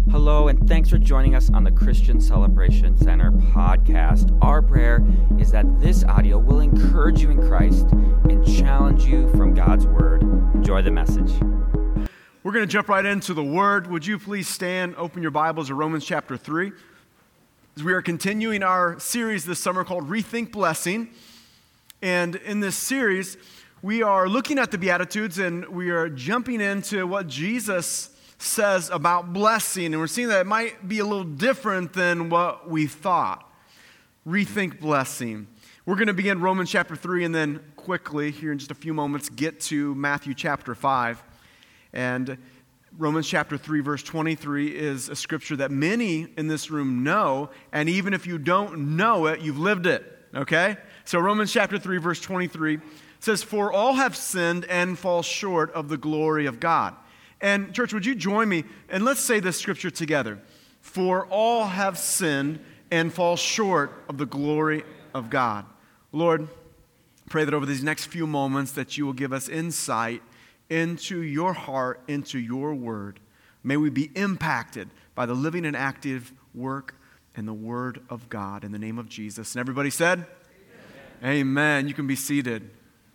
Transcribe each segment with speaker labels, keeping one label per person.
Speaker 1: Hello, and thanks for joining us on the Christian Celebration Center podcast. Our prayer is that this audio will encourage you in Christ and challenge you from God's Word. Enjoy the message.
Speaker 2: We're going to jump right into the Word. Would you please stand, open your Bibles to Romans chapter 3. As we are continuing our series this summer called Rethink Blessing. And in this series, we are looking at the Beatitudes and we are jumping into what Jesus says about blessing, and we're seeing that it might be a little different than what we thought. Rethink blessing. We're going to begin Romans chapter 3 and then quickly, here in just a few moments, get to Matthew chapter 5. And Romans chapter 3 verse 23 is a scripture that many in this room know, and even if you don't know it, you've lived it, okay? So Romans chapter 3 verse 23 says, "For all have sinned and fall short of the glory of God." And church, would you join me? And let's say this scripture together. For all have sinned and fall short of the glory of God. Lord, pray that over these next few moments that you will give us insight into your heart, into your word. May we be impacted by the living and active work and the word of God in the name of Jesus. And everybody said, Amen. Amen. You can be seated.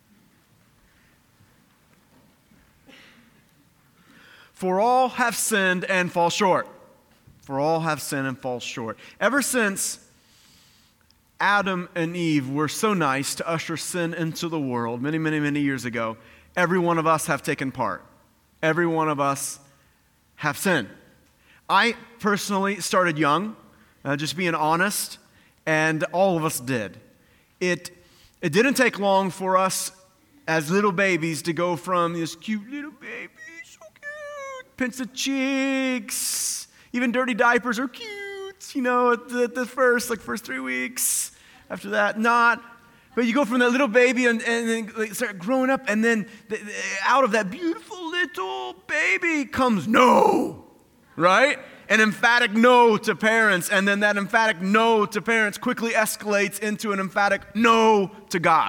Speaker 2: For all have sinned and fall short. For all have sinned and fall short. Ever since Adam and Eve were so nice to usher sin into the world many years ago, every one of us have taken part. Every one of us have sinned. I personally started young, just being honest, and all of us did. It didn't take long for us as little babies to go from this cute little baby, pinch the cheeks, even dirty diapers are cute, at the first 3 weeks. After that, not. But you go from that little baby and then start growing up, and then out of that beautiful little baby comes no, right? An emphatic no to parents, and then that emphatic no to parents quickly escalates into an emphatic no to God.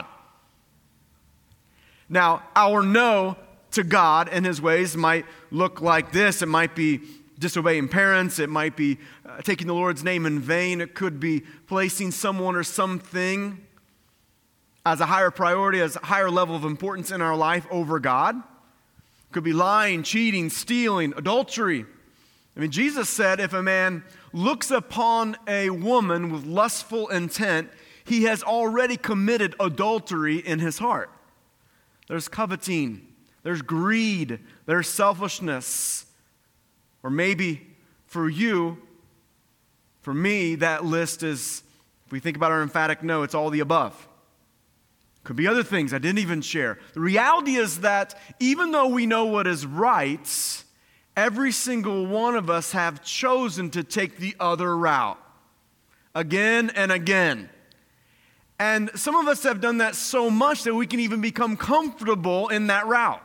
Speaker 2: Now, our no to God and His ways might look like this. It might be disobeying parents. It might be taking the Lord's name in vain. It could be placing someone or something as a higher priority, as a higher level of importance in our life over God. It could be lying, cheating, stealing, adultery. Jesus said if a man looks upon a woman with lustful intent, he has already committed adultery in his heart. There's coveting. There's greed, there's selfishness. Or maybe for you, for me, that list is, if we think about our emphatic no, it's all the above. Could be other things I didn't even share. The reality is that even though we know what is right, every single one of us have chosen to take the other route again and again. And some of us have done that so much that we can even become comfortable in that route.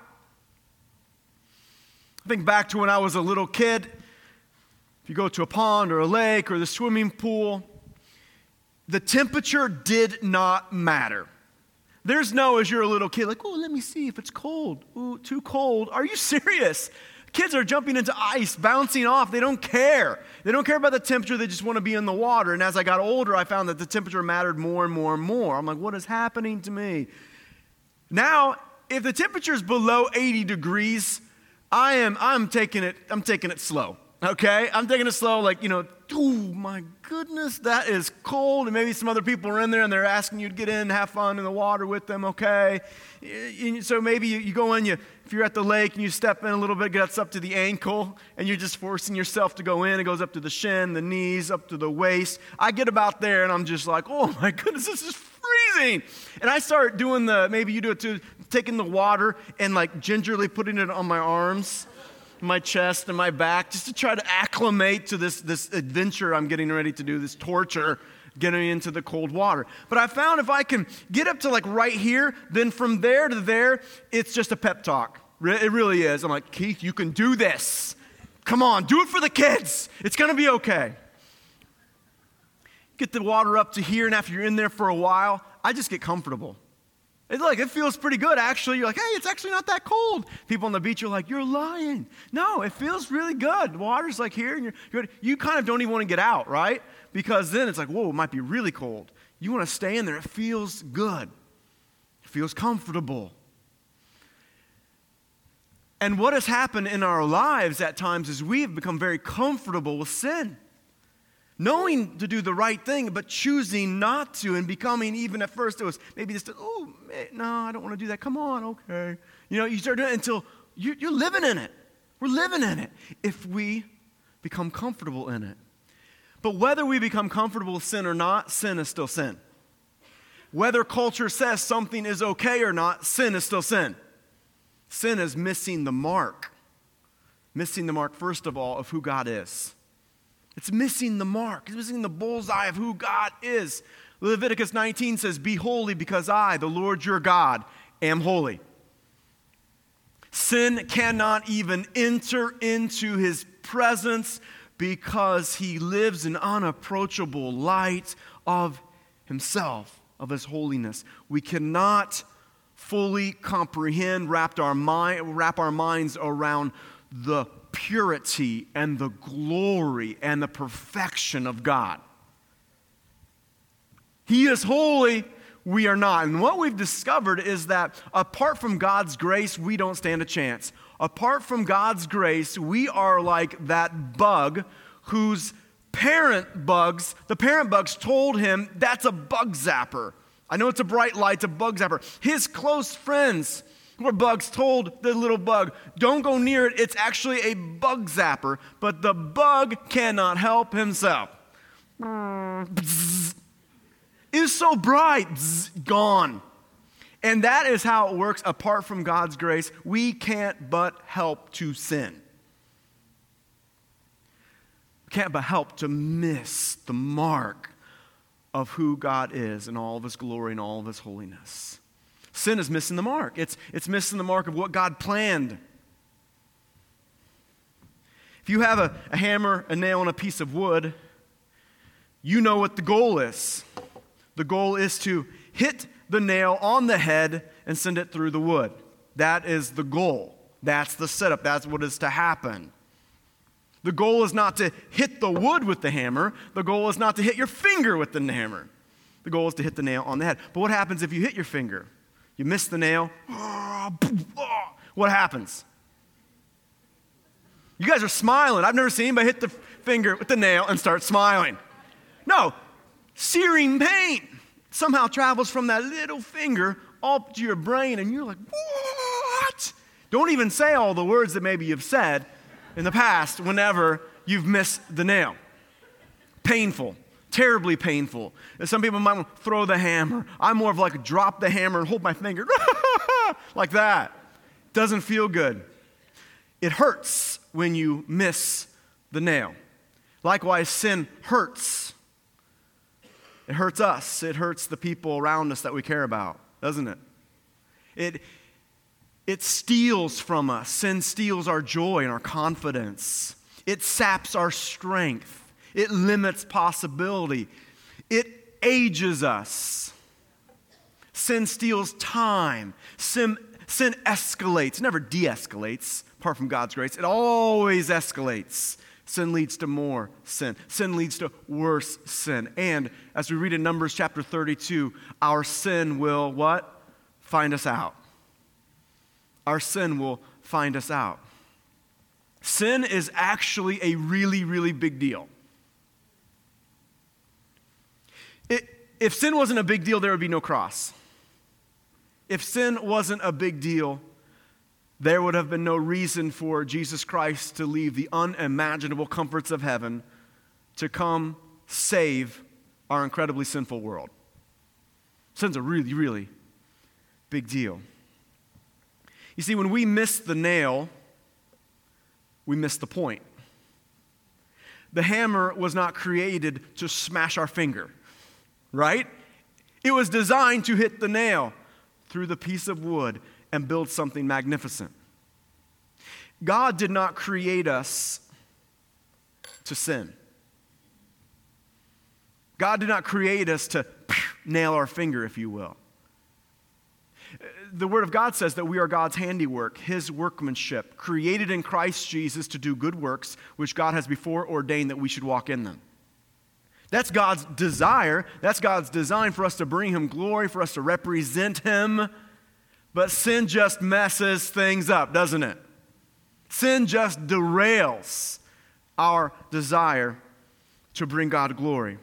Speaker 2: I think back to when I was a little kid. If you go to a pond or a lake or the swimming pool, the temperature did not matter. There's no, as you're a little kid, like, oh, let me see if it's cold. Ooh, too cold. Are you serious? Kids are jumping into ice, bouncing off. They don't care. They don't care about the temperature. They just want to be in the water. And as I got older, I found that the temperature mattered more and more and more. I'm like, what is happening to me? Now, if the temperature is below 80 degrees, I'm taking it slow, okay? I'm taking it slow, oh my goodness, that is cold, and maybe some other people are in there and they're asking you to get in and have fun in the water with them, okay? So maybe you go in, if you're at the lake and you step in a little bit, it gets up to the ankle, and you're just forcing yourself to go in. It goes up to the shin, the knees, up to the waist. I get about there and I'm just like, oh my goodness, this is freezing. And I start doing maybe you do it too, taking the water and gingerly putting it on my arms, my chest, and my back, just to try to acclimate to this adventure I'm getting ready to do, this torture, getting into the cold water. But I found if I can get up to right here, then from there to there, it's just a pep talk. It really is. I'm like, Keith, you can do this. Come on, do it for the kids. It's going to be okay. Get the water up to here, and after you're in there for a while, I just get comfortable. It feels pretty good, actually. You're like, hey, it's actually not that cold. People on the beach are like, you're lying. No, it feels really good. The water's like here, and you kind of don't even want to get out, right? Because then it's like, whoa, it might be really cold. You want to stay in there. It feels good. It feels comfortable. And what has happened in our lives at times is we have become very comfortable with sin. Knowing to do the right thing, but choosing not to, and becoming, even at first, it was maybe just, no, I don't want to do that. Come on, okay. You start doing it until you're living in it. We're living in it if we become comfortable in it. But whether we become comfortable with sin or not, sin is still sin. Whether culture says something is okay or not, sin is still sin. Sin is missing the mark. Missing the mark, first of all, of who God is. It's missing the mark. It's missing the bullseye of who God is. Leviticus 19 says, be holy because I, the Lord your God, am holy. Sin cannot even enter into his presence because he lives in unapproachable light of himself, of his holiness. We cannot fully comprehend, wrap our minds around the purity and the glory and the perfection of God. He is holy, we are not. And what we've discovered is that apart from God's grace, we don't stand a chance. Apart from God's grace, we are like that bug whose the parent bugs told him that's a bug zapper. I know it's a bright light, it's a bug zapper. His close friends who are bugs told the little bug, don't go near it, it's actually a bug zapper. But the bug cannot help himself. It is so bright, gone. And that is how it works apart from God's grace. We can't but help to sin. We can't but help to miss the mark of who God is and all of his glory and all of his holiness. Sin is missing the mark. It's missing the mark of what God planned. If you have a hammer, a nail, and a piece of wood, you know what the goal is. The goal is to hit the nail on the head and send it through the wood. That is the goal. That's the setup. That's what is to happen. The goal is not to hit the wood with the hammer. The goal is not to hit your finger with the hammer. The goal is to hit the nail on the head. But what happens if you hit your finger? You miss the nail. What happens? You guys are smiling. I've never seen anybody hit the finger with the nail and start smiling. No, searing pain somehow travels from that little finger up to your brain, and you're like, what? Don't even say all the words that maybe you've said in the past whenever you've missed the nail. Painful. Terribly painful. And some people might want to throw the hammer. I'm more of like drop the hammer and hold my finger like that. Doesn't feel good. It hurts when you miss the nail. Likewise, sin hurts. It hurts us. It hurts the people around us that we care about, doesn't it? It steals from us. Sin steals our joy and our confidence. It saps our strength. It limits possibility. It ages us. Sin steals time. Sin escalates. It never de-escalates, apart from God's grace. It always escalates. Sin leads to more sin. Sin leads to worse sin. And as we read in Numbers chapter 32, our sin will what? Find us out. Our sin will find us out. Sin is actually a really, really big deal. If sin wasn't a big deal, there would be no cross. If sin wasn't a big deal, there would have been no reason for Jesus Christ to leave the unimaginable comforts of heaven to come save our incredibly sinful world. Sin's a really, really big deal. You see, when we miss the nail, we miss the point. The hammer was not created to smash our finger. Right? It was designed to hit the nail through the piece of wood and build something magnificent. God did not create us to sin. God did not create us to nail our finger, if you will. The Word of God says that we are God's handiwork, His workmanship, created in Christ Jesus to do good works, which God has before ordained that we should walk in them. That's God's desire. That's God's design for us to bring Him glory, for us to represent Him. But sin just messes things up, doesn't it? Sin just derails our desire to bring God glory.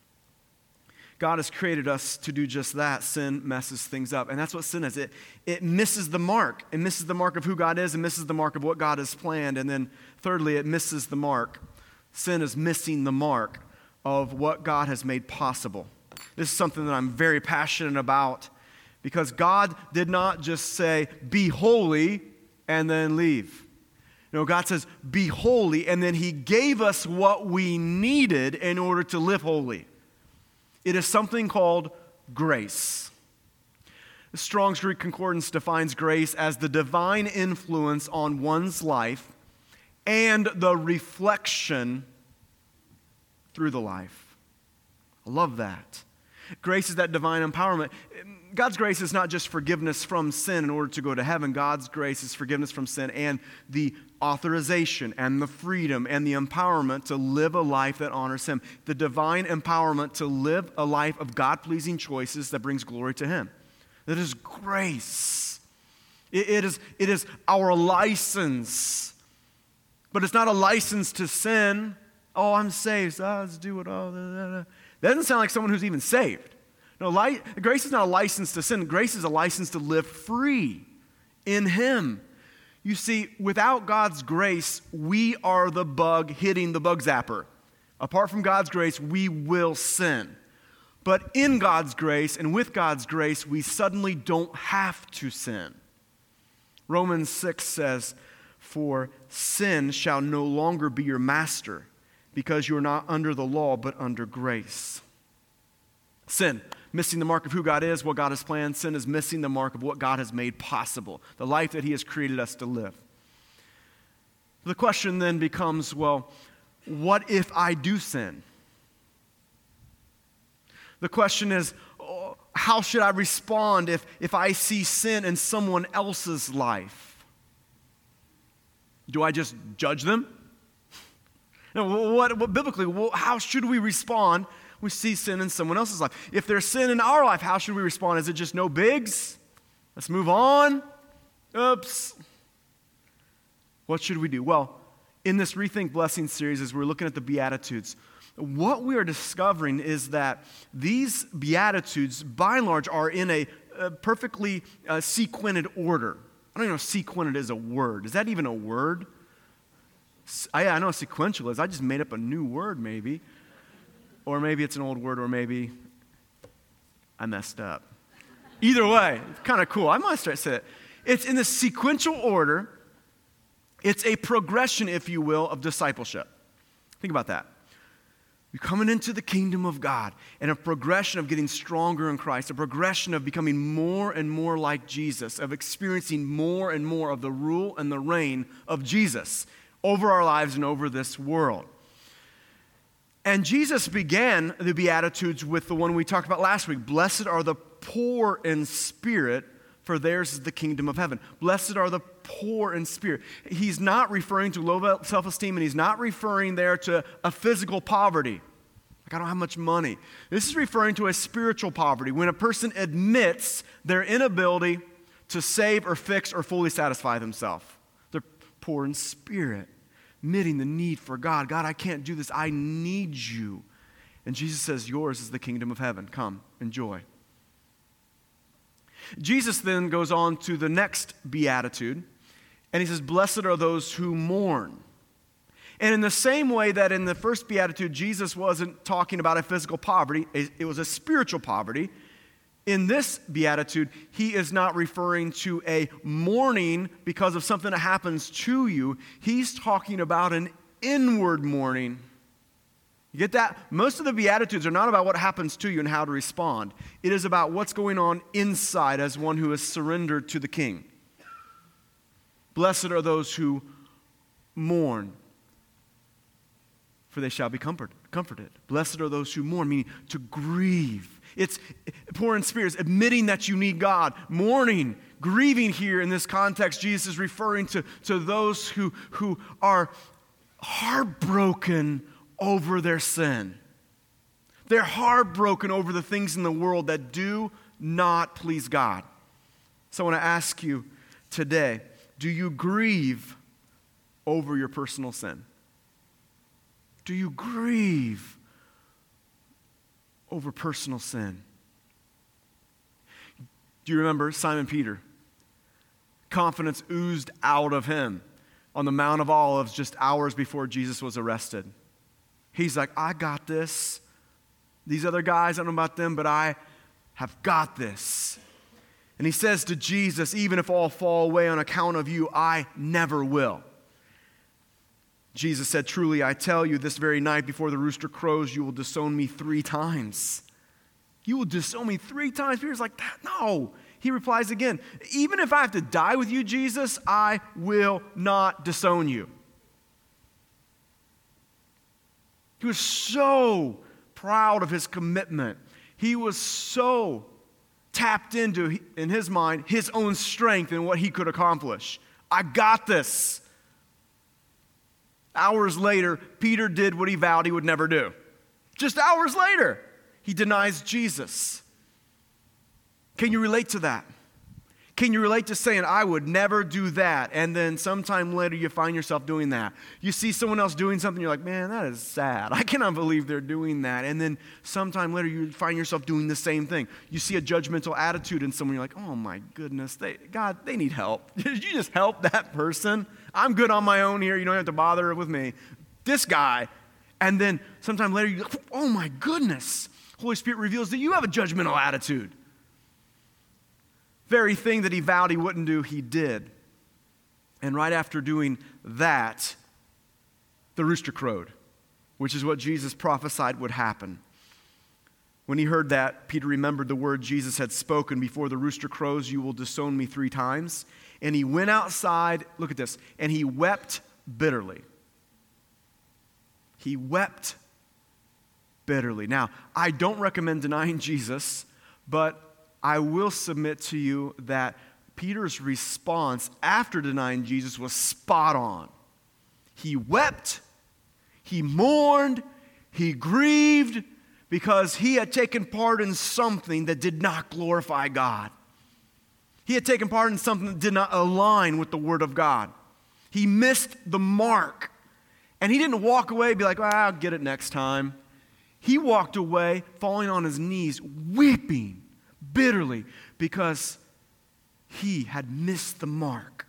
Speaker 2: God has created us to do just that. Sin messes things up. And that's what sin is. It misses the mark. It misses the mark of who God is and misses the mark of what God has planned. And then thirdly, it misses the mark. Sin is missing the mark of what God has made possible. This is something that I'm very passionate about because God did not just say, be holy, and then leave. No, God says, be holy, and then He gave us what we needed in order to live holy. It is something called grace. The Strong's Greek Concordance defines grace as the divine influence on one's life and the reflection through the life. I love that. Grace is that divine empowerment. God's grace is not just forgiveness from sin in order to go to heaven. God's grace is forgiveness from sin and the authorization and the freedom and the empowerment to live a life that honors Him. The divine empowerment to live a life of God-pleasing choices that brings glory to Him. That is grace. It is our license. But it's not a license to sin. Oh, I'm saved, so let's do it all. That doesn't sound like someone who's even saved. No, grace is not a license to sin. Grace is a license to live free in Him. You see, without God's grace, we are the bug hitting the bug zapper. Apart from God's grace, we will sin. But in God's grace and with God's grace, we suddenly don't have to sin. Romans 6 says, for sin shall no longer be your master, because you are not under the law, but under grace. Sin, missing the mark of who God is, what God has planned. Sin is missing the mark of what God has made possible, the life that He has created us to live. The question then becomes, well, what if I do sin? The question is, how should I respond if I see sin in someone else's life? Do I just judge them? No, what biblically, how should we respond? We see sin in someone else's life. If there's sin in our life, how should we respond? Is it just no bigs? Let's move on. Oops. What should we do? Well, in this Rethink Blessing series, as we're looking at the Beatitudes, what we are discovering is that these Beatitudes, by and large, are in a perfectly sequented order. I don't even know if sequented is a word. Is that even a word? I know sequential is. I just made up a new word, maybe. Or maybe it's an old word, or maybe I messed up. Either way, it's kind of cool. I might start saying it. It's in the sequential order. It's a progression, if you will, of discipleship. Think about that. You're coming into the kingdom of God, and a progression of getting stronger in Christ, a progression of becoming more and more like Jesus, of experiencing more and more of the rule and the reign of Jesus over our lives and over this world. And Jesus began the Beatitudes with the one we talked about last week. Blessed are the poor in spirit, for theirs is the kingdom of heaven. Blessed are the poor in spirit. He's not referring to low self-esteem, and He's not referring there to a physical poverty. Like, I don't have much money. This is referring to a spiritual poverty, when a person admits their inability to save or fix or fully satisfy themselves. They're poor in spirit, admitting the need for God. God, I can't do this. I need You. And Jesus says, yours is the kingdom of heaven. Come, enjoy. Jesus then goes on to the next beatitude, and He says, blessed are those who mourn. And in the same way that in the first beatitude, Jesus wasn't talking about a physical poverty, it was a spiritual poverty. In this beatitude, He is not referring to a mourning because of something that happens to you. He's talking about an inward mourning. You get that? Most of the Beatitudes are not about what happens to you and how to respond. It is about what's going on inside as one who is surrendered to the King. Blessed are those who mourn. for they shall be comforted. Blessed are those who mourn, meaning to grieve. It's poor in spirit, it's admitting that you need God. Mourning, grieving here in this context, Jesus is referring to those who are heartbroken over their sin. They're heartbroken over the things in the world that do not please God. So I want to ask you today, do you grieve over your personal sin? Do you grieve over personal sin? Do you remember Simon Peter? Confidence oozed out of him on the Mount of Olives just hours before Jesus was arrested. He's like, I got this. These other guys, I don't know about them, but I have got this. And he says to Jesus, even if all fall away on account of you, I never will. Jesus said, truly, I tell you, this very night before the rooster crows, you will disown me 3 times. You will disown me 3 times. Peter's like, no. He replies again, even if I have to die with you, Jesus, I will not disown you. He was so proud of his commitment. He was so tapped into, in his mind, his own strength and what he could accomplish. I got this. Hours later, Peter did what he vowed he would never do. Just hours later, he denies Jesus. Can you relate to that? Can you relate to saying, I would never do that, and then sometime later you find yourself doing that? You see someone else doing something, you're like, man, that is sad. I cannot believe they're doing that. And then sometime later you find yourself doing the same thing. You see a judgmental attitude in someone, you're like, oh my goodness, God, they need help. Did you just help that person? I'm good on my own here. You don't have to bother with me. This guy. And then sometime later you go, oh my goodness. Holy Spirit reveals that you have a judgmental attitude. Very thing that he vowed he wouldn't do, he did. And right after doing that, the rooster crowed, which is what Jesus prophesied would happen. When he heard that, Peter remembered the word Jesus had spoken, before the rooster crows, you will disown me 3 times. And he went outside, look at this, and he wept bitterly. He wept bitterly. Now, I don't recommend denying Jesus, but I will submit to you that Peter's response after denying Jesus was spot on. He wept, he mourned, he grieved because he had taken part in something that did not glorify God. He had taken part in something that did not align with the Word of God. He missed the mark. And he didn't walk away and be like, I'll get it next time. He walked away falling on his knees, weeping bitterly because he had missed the mark.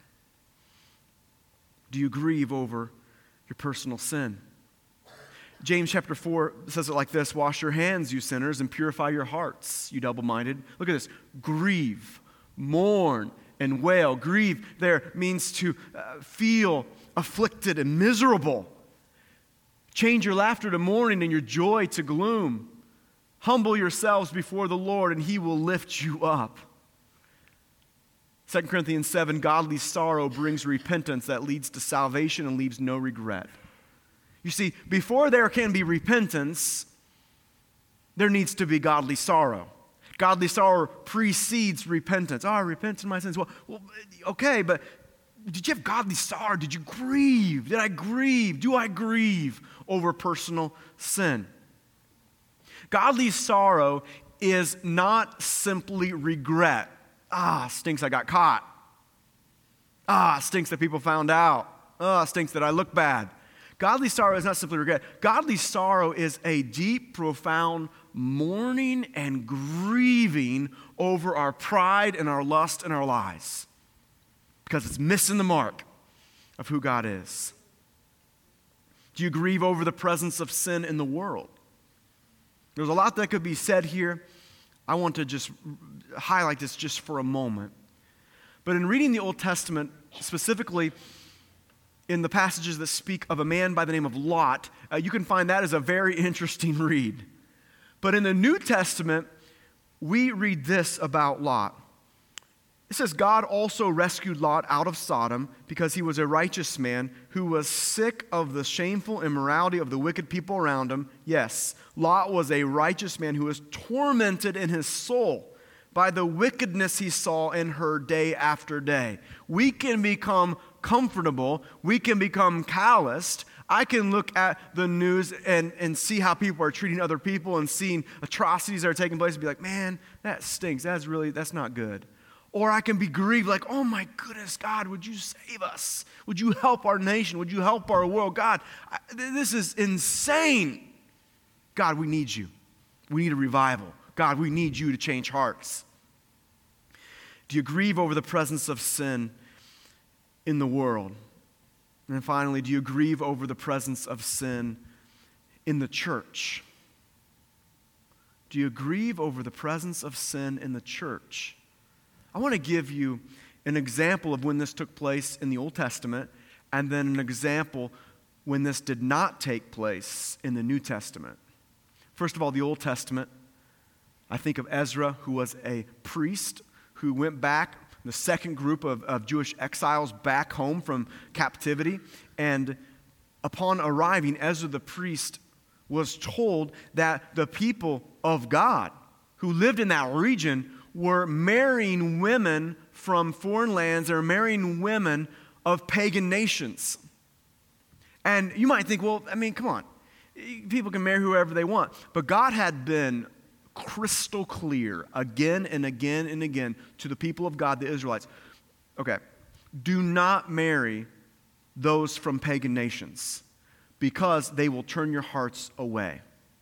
Speaker 2: Do you grieve over your personal sin? James chapter 4 says it like this, wash your hands, you sinners, and purify your hearts, you double-minded. Look at this, grieve, mourn, and wail. Grieve there means to feel afflicted and miserable. Change your laughter to mourning and your joy to gloom. Humble yourselves before the Lord, and he will lift you up. 2 Corinthians 7, godly sorrow brings repentance that leads to salvation and leaves no regret. You see, before there can be repentance, there needs to be godly sorrow. Godly sorrow precedes repentance. I repent of my sins. Well, okay, but did you have godly sorrow? Did you grieve? Did I grieve? Do I grieve over personal sin? Godly sorrow is not simply regret. Stinks I got caught. Stinks that people found out. Stinks that I look bad. Godly sorrow is not simply regret. Godly sorrow is a deep, profound mourning and grieving over our pride and our lust and our lies. Because it's missing the mark of who God is. Do you grieve over the presence of sin in the world? There's a lot that could be said here. I want to just highlight this just for a moment. But in reading the Old Testament, specifically in the passages that speak of a man by the name of Lot, you can find that as a very interesting read. But in the New Testament, we read this about Lot. It says, God also rescued Lot out of Sodom because he was a righteous man who was sick of the shameful immorality of the wicked people around him. Yes, Lot was a righteous man who was tormented in his soul by the wickedness he saw and heard day after day. We can become comfortable. We can become calloused. I can look at the news and see how people are treating other people and seeing atrocities that are taking place and be like, man, that stinks. That's not good. Or I can be grieved like, oh my goodness, God, would you save us? Would you help our nation? Would you help our world? God, this is insane. God, we need you. We need a revival. God, we need you to change hearts. Do you grieve over the presence of sin in the world? And then finally, do you grieve over the presence of sin in the church? Do you grieve over the presence of sin in the church? I want to give you an example of when this took place in the Old Testament, and then an example when this did not take place in the New Testament. First of all, the Old Testament, I think of Ezra, who was a priest who went back, the second group of Jewish exiles back home from captivity. And upon arriving, Ezra the priest was told that the people of God who lived in that region were marrying women from foreign lands. They were marrying women of pagan nations. And you might think, well, I mean, come on. People can marry whoever they want. But God had been crystal clear again and again and again to the people of God, the Israelites. Okay, do not marry those from pagan nations because they will turn your hearts away.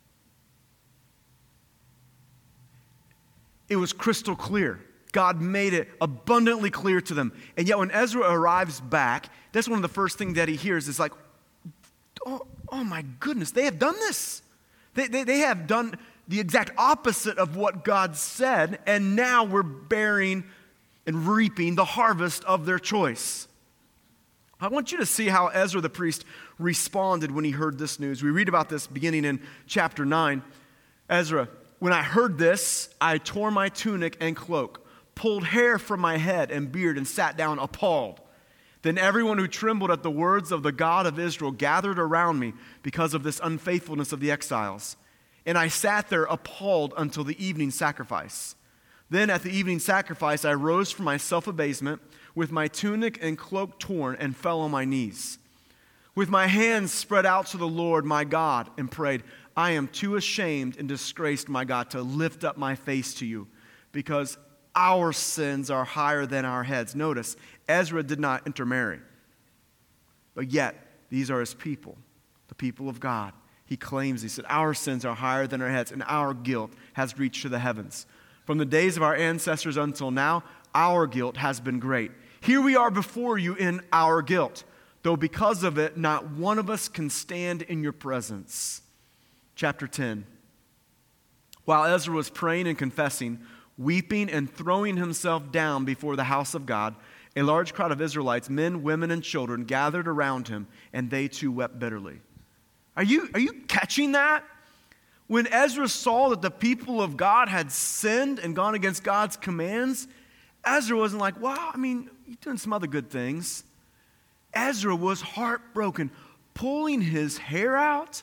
Speaker 2: It was crystal clear. God made it abundantly clear to them. And yet when Ezra arrives back, that's one of the first things that he hears is like, oh my goodness, they have done this. They have done the exact opposite of what God said, and now we're bearing and reaping the harvest of their choice. I want you to see how Ezra the priest responded when he heard this news. We read about this beginning in chapter 9. Ezra, when I heard this, I tore my tunic and cloak, pulled hair from my head and beard, and sat down appalled. Then everyone who trembled at the words of the God of Israel gathered around me because of this unfaithfulness of the exiles. And I sat there appalled until the evening sacrifice. Then at the evening sacrifice, I rose from my self-abasement with my tunic and cloak torn and fell on my knees. With my hands spread out to the Lord my God and prayed, I am too ashamed and disgraced, my God, to lift up my face to you because our sins are higher than our heads. Notice, Ezra did not intermarry. But yet, these are his people, the people of God. He claims, he said, our sins are higher than our heads and our guilt has reached to the heavens. From the days of our ancestors until now, our guilt has been great. Here we are before you in our guilt, though because of it, not one of us can stand in your presence. Chapter 10. While Ezra was praying and confessing, weeping and throwing himself down before the house of God, a large crowd of Israelites, men, women, and children, gathered around him, and they too wept bitterly. Are you catching that? When Ezra saw that the people of God had sinned and gone against God's commands, Ezra wasn't like, wow, I mean, you're doing some other good things. Ezra was heartbroken, pulling his hair out,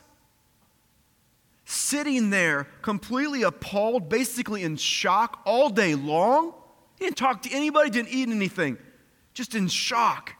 Speaker 2: sitting there completely appalled, basically in shock all day long. He didn't talk to anybody, didn't eat anything, just in shock.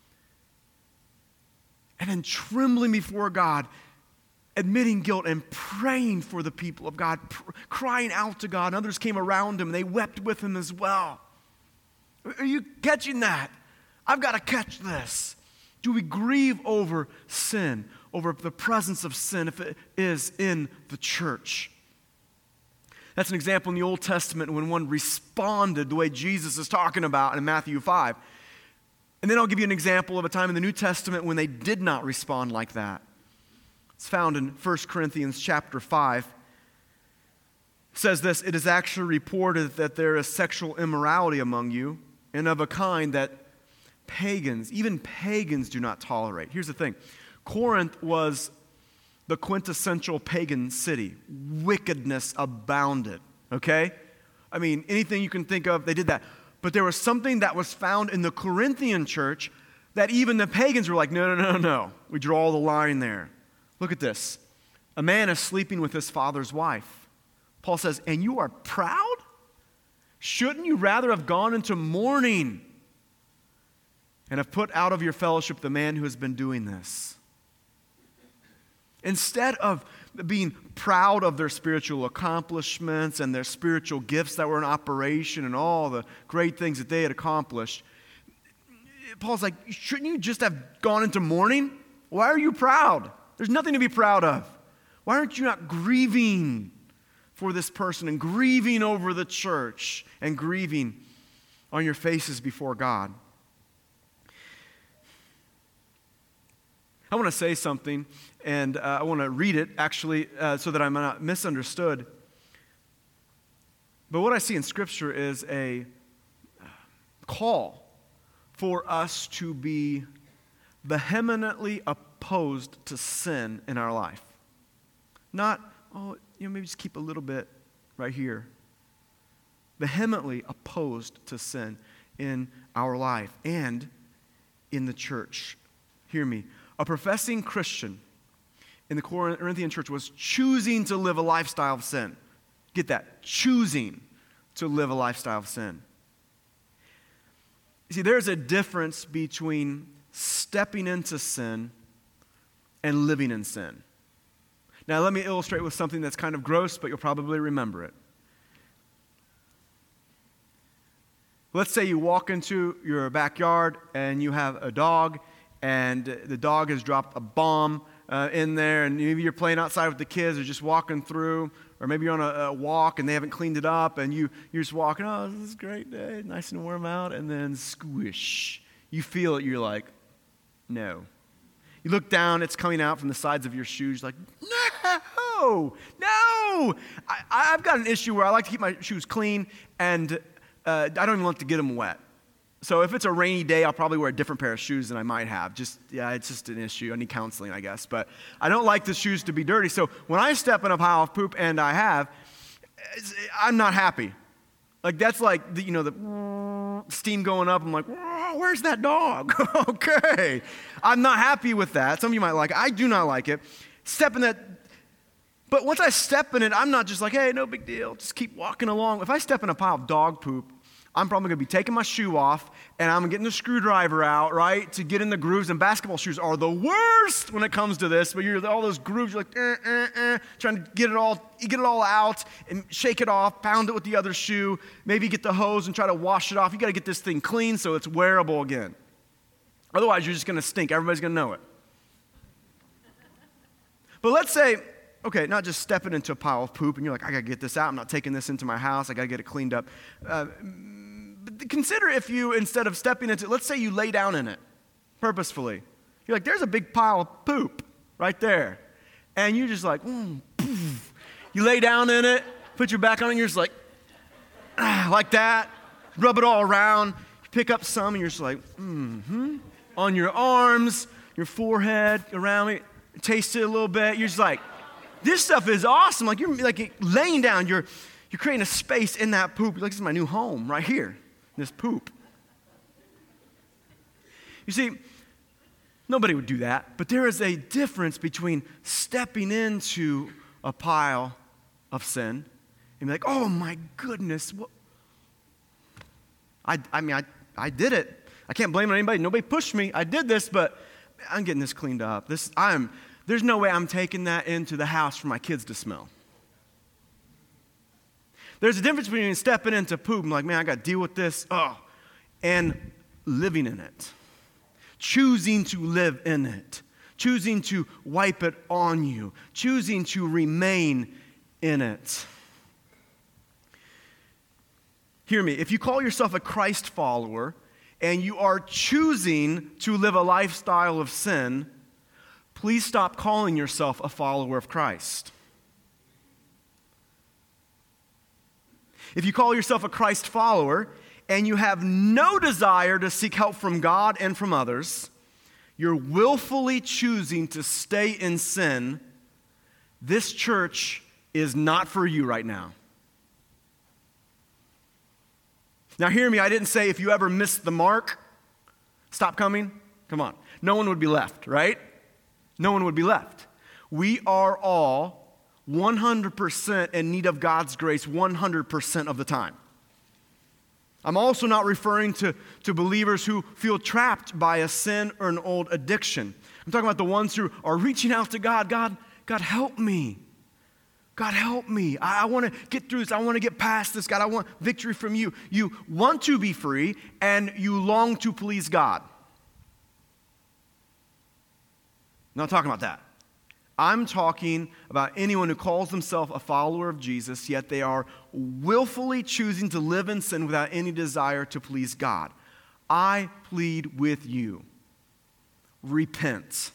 Speaker 2: And then trembling before God, admitting guilt and praying for the people of God, crying out to God. And others came around him, and they wept with him as well. Are you catching that? I've got to catch this. Do we grieve over sin, over the presence of sin if it is in the church? That's an example in the Old Testament when one responded the way Jesus is talking about in Matthew 5. And then I'll give you an example of a time in the New Testament when they did not respond like that. It's found in 1 Corinthians chapter 5. It says this, it is actually reported that there is sexual immorality among you, and of a kind that pagans, even pagans, do not tolerate. Here's the thing. Corinth was the quintessential pagan city. Wickedness abounded, okay? I mean, anything you can think of, they did that. But there was something that was found in the Corinthian church that even the pagans were like, no. We draw the line there. Look at this. A man is sleeping with his father's wife. Paul says, and you are proud? Shouldn't you rather have gone into mourning and have put out of your fellowship the man who has been doing this? Instead of being proud of their spiritual accomplishments and their spiritual gifts that were in operation and all the great things that they had accomplished, Paul's like, shouldn't you just have gone into mourning? Why are you proud? There's nothing to be proud of. Why aren't you not grieving for this person and grieving over the church and grieving on your faces before God? I want to say something, and I want to read it, actually, so that I'm not misunderstood. But what I see in Scripture is a call for us to be vehemently opposed to sin in our life. Not, maybe just keep a little bit right here. Vehemently opposed to sin in our life and in the church. Hear me. A professing Christian in the Corinthian church was choosing to live a lifestyle of sin. Get that? Choosing to live a lifestyle of sin. You see, there's a difference between stepping into sin and living in sin. Now, let me illustrate with something that's kind of gross, but you'll probably remember it. Let's say you walk into your backyard and you have a dog, and the dog has dropped a bomb in there, and maybe you're playing outside with the kids or just walking through, or maybe you're on a walk and they haven't cleaned it up, and you're just walking, this is a great day, nice and warm out, and then squish. You feel it, you're like, no. You look down, it's coming out from the sides of your shoes, like, no. I've got an issue where I like to keep my shoes clean, and I don't even like to get them wet. So if it's a rainy day, I'll probably wear a different pair of shoes than I might have. It's just an issue. I need counseling, I guess. But I don't like the shoes to be dirty. So when I step in a pile of poop, and I'm not happy. Like, that's like, the steam going up. I'm like, where's that dog? Okay. I'm not happy with that. Some of you might like it. I do not like it. Step in that. But once I step in it, I'm not just like, hey, no big deal. Just keep walking along. If I step in a pile of dog poop, I'm probably going to be taking my shoe off, and I'm getting the screwdriver out, right, to get in the grooves. And basketball shoes are the worst when it comes to this. But you're all those grooves, you're like, trying to get it all out and shake it off, pound it with the other shoe, maybe get the hose and try to wash it off. You got to get this thing clean so it's wearable again. Otherwise, you're just going to stink. Everybody's going to know it. But let's say, okay, not just stepping into a pile of poop, and you're like, I got to get this out. I'm not taking this into my house. I got to get it cleaned up. But consider if you, instead of stepping into it, let's say you lay down in it purposefully. You're like, there's a big pile of poop right there. And you're just like, poof. You lay down in it, put your back on it, and you're just like that. Rub it all around. You pick up some, and you're just like, on your arms, your forehead, around it. Taste it a little bit. You're just like, this stuff is awesome. Like, you're like laying down, you're creating a space in that poop. You're like, this is my new home right here, this poop. You see, nobody would do that, but there is a difference between stepping into a pile of sin and be like, oh my goodness, what? I did it. I can't blame anybody. Nobody pushed me. I did this, but I'm getting this cleaned up. There's no way I'm taking that into the house for my kids to smell. There's a difference between stepping into poop and like, man, I got to deal with this, and living in it. Choosing to live in it. Choosing to wipe it on you. Choosing to remain in it. Hear me. If you call yourself a Christ follower and you are choosing to live a lifestyle of sin, please stop calling yourself a follower of Christ. If you call yourself a Christ follower and you have no desire to seek help from God and from others, you're willfully choosing to stay in sin, this church is not for you right now. Now hear me, I didn't say if you ever miss the mark, stop coming. Come on. No one would be left, right? No one would be left. We are all 100% in need of God's grace 100% of the time. I'm also not referring to believers who feel trapped by a sin or an old addiction. I'm talking about the ones who are reaching out to God. God, help me. God, help me. I want to get through this. I want to get past this. God, I want victory from you. You want to be free, and you long to please God. I'm not talking about that. I'm talking about anyone who calls themselves a follower of Jesus, yet they are willfully choosing to live in sin without any desire to please God. I plead with you. Repent.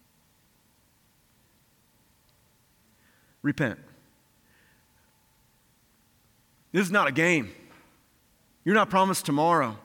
Speaker 2: Repent. This is not a game. You're not promised tomorrow.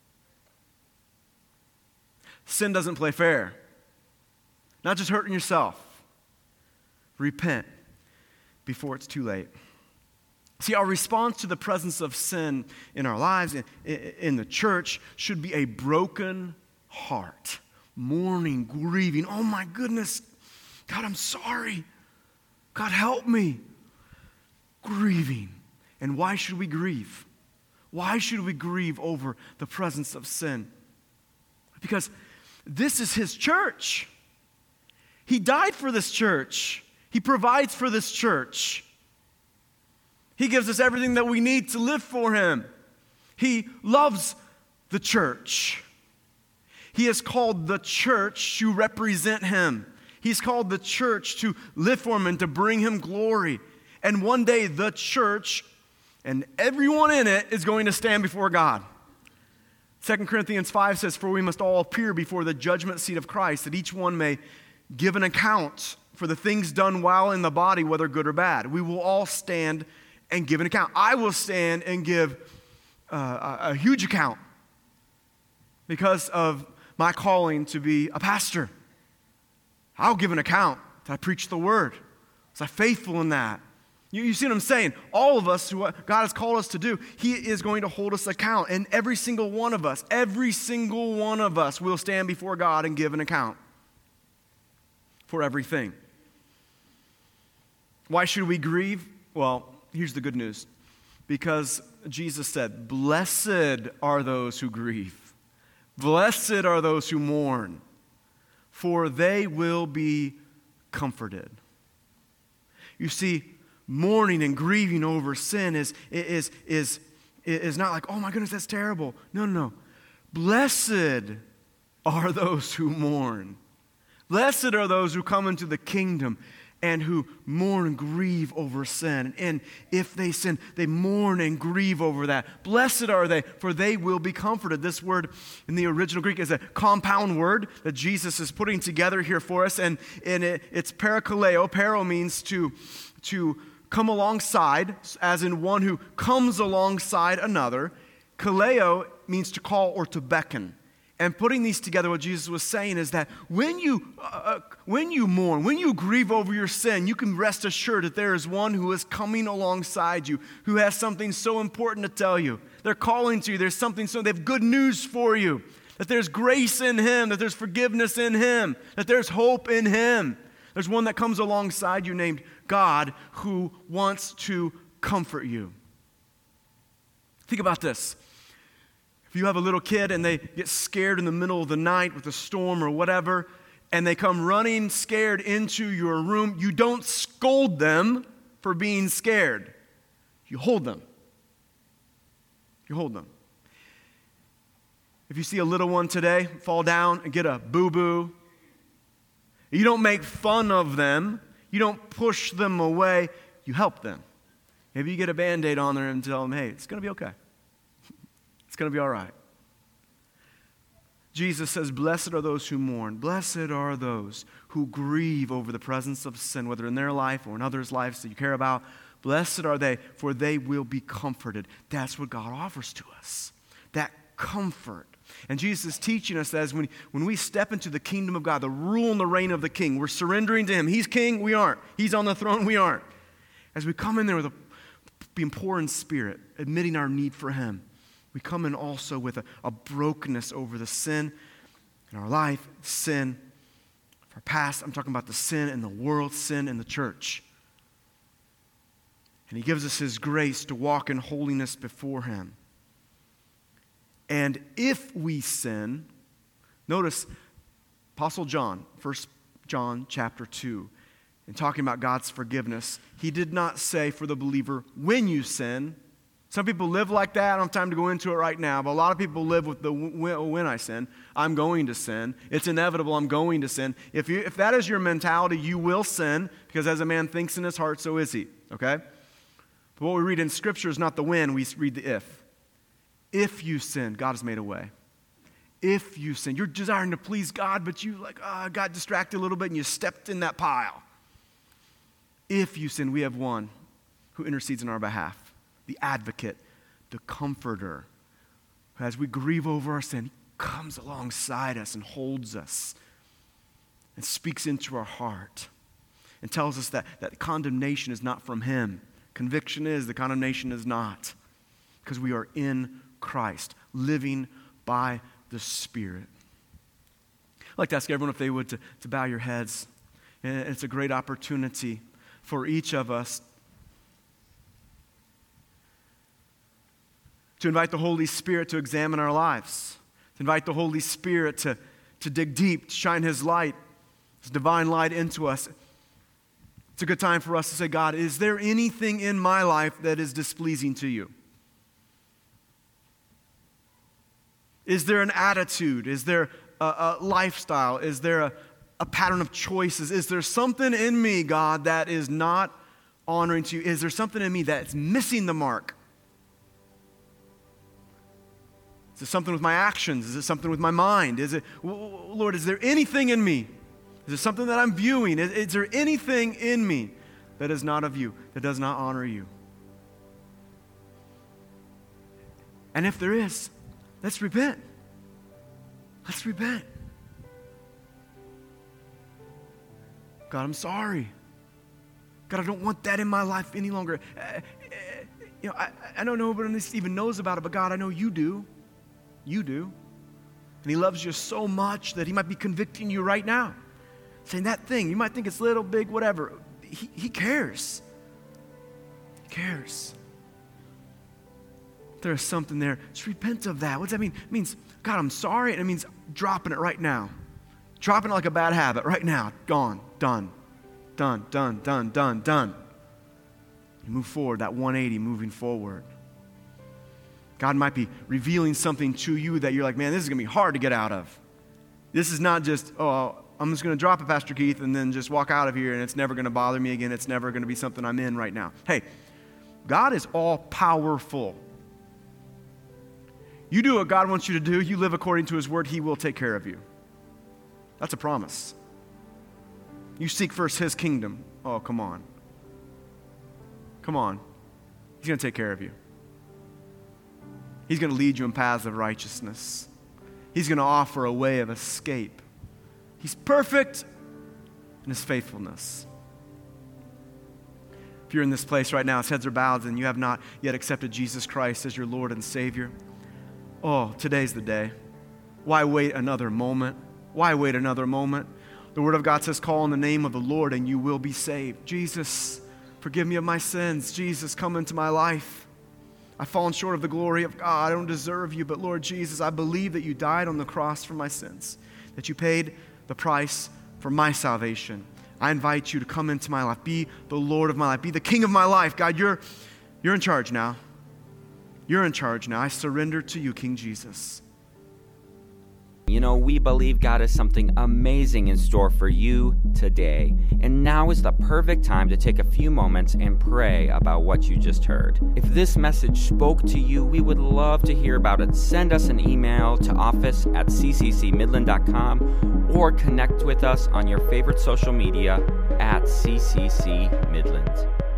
Speaker 2: Sin doesn't play fair. Not just hurting yourself. Repent before it's too late. See, our response to the presence of sin in our lives, in the church, should be a broken heart. Mourning, grieving. Oh my goodness. God, I'm sorry. God, help me. Grieving. And why should we grieve? Why should we grieve over the presence of sin? Because this is His church. He died for this church. He provides for this church. He gives us everything that we need to live for Him. He loves the church. He has called the church to represent Him. He's called the church to live for Him and to bring Him glory. And one day the church and everyone in it is going to stand before God. 2 Corinthians 5 says, "For we must all appear before the judgment seat of Christ, that each one may give an account for the things done while in the body, whether good or bad." We will all stand and give an account. I will stand and give a huge account because of my calling to be a pastor. I'll give an account. Did I preach the word? Was I faithful in that? You see what I'm saying? All of us, who God has called us to do, He is going to hold us account. And every single one of us will stand before God and give an account for everything. Why should we grieve? Well, here's the good news. Because Jesus said, "Blessed are those who grieve. Blessed are those who mourn, for they will be comforted." You see, mourning and grieving over sin is not like, "Oh my goodness, that's terrible." No. Blessed are those who mourn. Blessed are those who come into the kingdom and who mourn and grieve over sin. And if they sin, they mourn and grieve over that. Blessed are they, for they will be comforted. This word in the original Greek is a compound word that Jesus is putting together here for us. And it's parakaleo. Para means to come alongside, as in one who comes alongside another. Kaleo means to call or to beckon. And putting these together, what Jesus was saying is that when you mourn, when you grieve over your sin, you can rest assured that there is one who is coming alongside you, who has something so important to tell you. They're calling to you. There's something so they have good news for you. That there's grace in Him, that there's forgiveness in Him, that there's hope in Him. There's one that comes alongside you named God who wants to comfort you. Think about this. If you have a little kid and they get scared in the middle of the night with a storm or whatever, and they come running scared into your room, you don't scold them for being scared. You hold them. You hold them. If you see a little one today fall down and get a boo-boo, you don't make fun of them. You don't push them away. You help them. Maybe you get a Band-Aid on there and tell them, "Hey, it's going to be okay. It's going to be all right." Jesus says, "Blessed are those who mourn. Blessed are those who grieve over the presence of sin, whether in their life or in others' lives that you care about. Blessed are they, for they will be comforted." That's what God offers to us, that comfort. And Jesus is teaching us that as when we step into the kingdom of God, the rule and the reign of the King, we're surrendering to Him. He's king, we aren't. He's on the throne, we aren't. As we come in there with being poor in spirit, admitting our need for Him, We come in also with a brokenness over the sin in our life, sin of our past. I'm talking about the sin in the world, sin in the church. And he gives us his grace to walk in holiness before him. And if we sin, notice Apostle John, 1 John chapter 2, in talking about God's forgiveness, he did not say for the believer, when you sin. Some people live like that. I don't have time to go into it right now, but a lot of people live with the when I sin, I'm going to sin. It's inevitable, I'm going to sin. If that is your mentality, you will sin, because as a man thinks in his heart, so is he, okay? But what we read in Scripture is not the when, we read the if. If you sin, God has made a way. If you sin, you're desiring to please God, but you got distracted a little bit and you stepped in that pile. If you sin, we have one who intercedes on our behalf, the advocate, the comforter. As we grieve over our sin, he comes alongside us and holds us and speaks into our heart and tells us that condemnation is not from him. Conviction is, the condemnation is not, because we are in Christ, living by the Spirit. I'd like to ask everyone if they would to bow your heads. And it's a great opportunity for each of us to invite the Holy Spirit to examine our lives, to invite the Holy Spirit to dig deep, to shine his light, his divine light into us. It's a good time for us to say, God, is there anything in my life that is displeasing to you? Is there an attitude? Is there a lifestyle? Is there a pattern of choices? Is there something in me, God, that is not honoring to you? Is there something in me that's missing the mark? Is it something with my actions? Is it something with my mind? Is it, Lord, is there anything in me? Is there something that I'm viewing? Is there anything in me that is not of you, that does not honor you? And if there is, let's repent. Let's repent. God, I'm sorry. God, I don't want that in my life any longer. I don't know nobody even knows about it, but God, I know you do. You do. And he loves you so much that he might be convicting you right now. Saying that thing, you might think it's little, big, whatever. He cares. He cares. If there's something there, just repent of that. What does that mean? It means, God, I'm sorry. And it means dropping it right now. Dropping it like a bad habit right now. Gone. Done. Done. Done. Done. Done. Done. You move forward, that 180, moving forward. God might be revealing something to you that you're like, man, this is going to be hard to get out of. This is not just, I'm just going to drop it, Pastor Keith, and then just walk out of here, and it's never going to bother me again. It's never going to be something I'm in right now. Hey, God is all-powerful. You do what God wants you to do. You live according to his word. He will take care of you. That's a promise. You seek first his kingdom. Oh, come on. Come on. He's going to take care of you. He's going to lead you in paths of righteousness. He's going to offer a way of escape. He's perfect in his faithfulness. If you're in this place right now, his heads are bowed, and you have not yet accepted Jesus Christ as your Lord and Savior, today's the day. Why wait another moment? Why wait another moment? The Word of God says, call on the name of the Lord and you will be saved. Jesus, forgive me of my sins. Jesus, come into my life. I've fallen short of the glory of God. I don't deserve you, but Lord Jesus, I believe that you died on the cross for my sins, that you paid the price for my salvation. I invite you to come into my life. Be the Lord of my life. Be the King of my life. God, you're in charge now. You're in charge now. I surrender to you, King Jesus.
Speaker 1: You know, we believe God has something amazing in store for you today. And now is the perfect time to take a few moments and pray about what you just heard. If this message spoke to you, we would love to hear about it. Send us an email to office@cccmidland.com or connect with us on your favorite social media @CCC Midland.